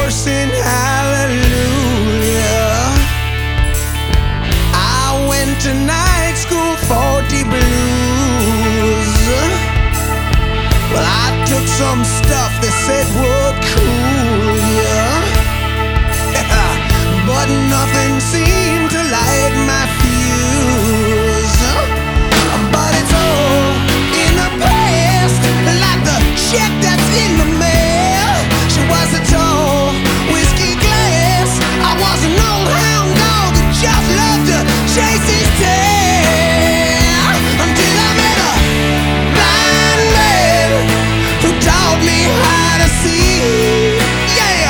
sing hallelujah. I went to night school for the blues. Well, I took some stuff they said would